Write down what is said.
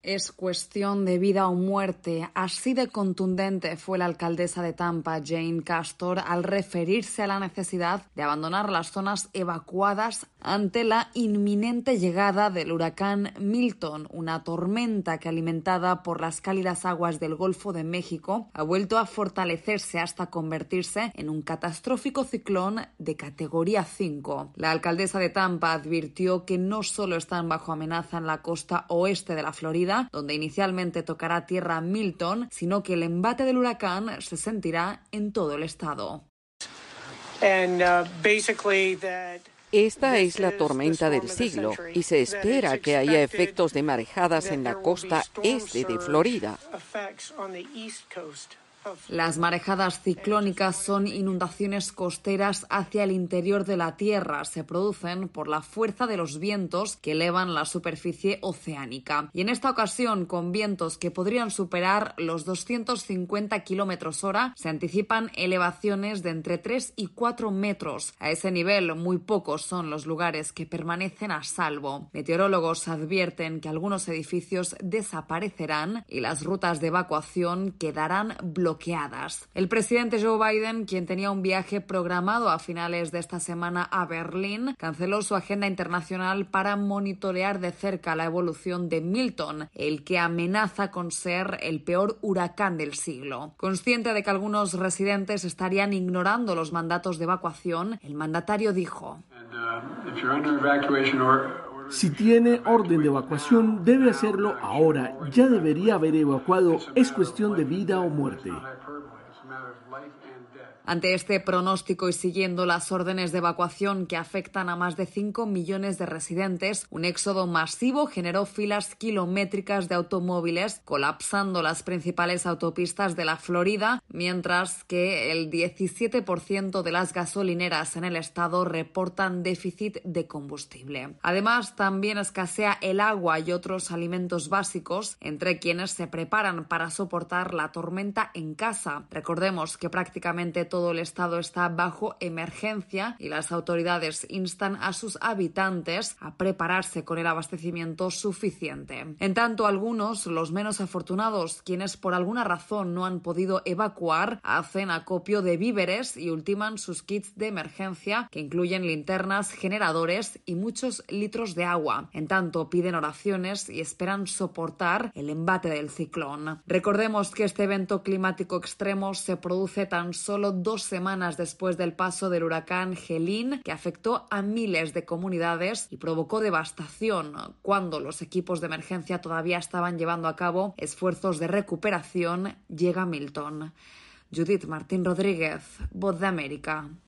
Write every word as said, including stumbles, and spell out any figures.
Es cuestión de vida o muerte. Así de contundente fue la alcaldesa de Tampa, Jane Castor, al referirse a la necesidad de abandonar las zonas evacuadas ante la inminente llegada del huracán Milton, una tormenta que, alimentada por las cálidas aguas del Golfo de México, ha vuelto a fortalecerse hasta convertirse en un catastrófico ciclón de categoría cinco. La alcaldesa de Tampa advirtió que no solo están bajo amenaza en la costa oeste de la Florida, donde inicialmente tocará tierra Milton, sino que el embate del huracán se sentirá en todo el estado. Esta es la tormenta del siglo y se espera que haya efectos de marejadas en la costa este de Florida. Las marejadas ciclónicas son inundaciones costeras hacia el interior de la Tierra. Se producen por la fuerza de los vientos que elevan la superficie oceánica. Y en esta ocasión, con vientos que podrían superar los doscientos cincuenta kilómetros hora, se anticipan elevaciones de entre tres y cuatro metros. A ese nivel, muy pocos son los lugares que permanecen a salvo. Meteorólogos advierten que algunos edificios desaparecerán y las rutas de evacuación quedarán bloqueadas. El presidente Joe Biden, quien tenía un viaje programado a finales de esta semana a Berlín, canceló su agenda internacional para monitorear de cerca la evolución de Milton, el que amenaza con ser el peor huracán del siglo. Consciente de que algunos residentes estarían ignorando los mandatos de evacuación, el mandatario dijo: Si tiene orden de evacuación, debe hacerlo ahora. Ya debería haber evacuado. Es cuestión de vida o muerte. Ante este pronóstico y siguiendo las órdenes de evacuación que afectan a más de cinco millones de residentes, un éxodo masivo generó filas kilométricas de automóviles, colapsando las principales autopistas de la Florida, mientras que el diecisiete por ciento de las gasolineras en el estado reportan déficit de combustible. Además, también escasea el agua y otros alimentos básicos entre quienes se preparan para soportar la tormenta en casa. Recordemos que prácticamente todo Todo el estado está bajo emergencia y las autoridades instan a sus habitantes a prepararse con el abastecimiento suficiente. En tanto, algunos, los menos afortunados, quienes por alguna razón no han podido evacuar, hacen acopio de víveres y ultiman sus kits de emergencia, que incluyen linternas, generadores y muchos litros de agua. En tanto, piden oraciones y esperan soportar el embate del ciclón. Recordemos que este evento climático extremo se produce tan solo dos semanas después del paso del huracán Helene, que afectó a miles de comunidades y provocó devastación, cuando los equipos de emergencia todavía estaban llevando a cabo esfuerzos de recuperación. Llega Milton. Judith Martín Rodríguez, Voz de América.